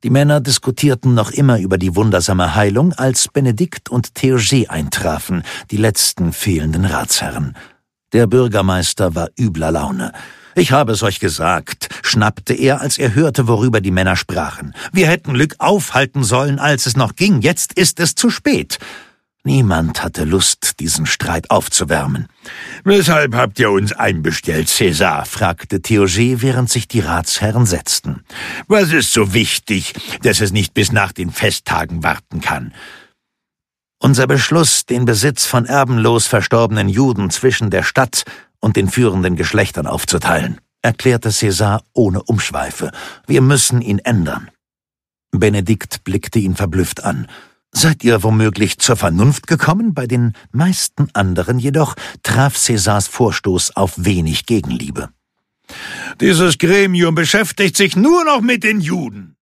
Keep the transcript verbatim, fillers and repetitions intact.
Die Männer diskutierten noch immer über die wundersame Heilung, als Benedikt und Theurget eintrafen, die letzten fehlenden Ratsherren. Der Bürgermeister war übler Laune. »Ich habe es euch gesagt«, schnappte er, als er hörte, worüber die Männer sprachen. »Wir hätten Lück aufhalten sollen, als es noch ging. Jetzt ist es zu spät.« Niemand hatte Lust, diesen Streit aufzuwärmen. »Weshalb habt ihr uns einbestellt, Cäsar?« fragte Theurget, während sich die Ratsherren setzten. »Was ist so wichtig, dass es nicht bis nach den Festtagen warten kann?« »Unser Beschluss, den Besitz von erbenlos verstorbenen Juden zwischen der Stadt und den führenden Geschlechtern aufzuteilen«, erklärte Cäsar ohne Umschweife. »Wir müssen ihn ändern.« Benedikt blickte ihn verblüfft an. »Seid ihr womöglich zur Vernunft gekommen?« Bei den meisten anderen jedoch traf Cäsars Vorstoß auf wenig Gegenliebe. »Dieses Gremium beschäftigt sich nur noch mit den Juden«,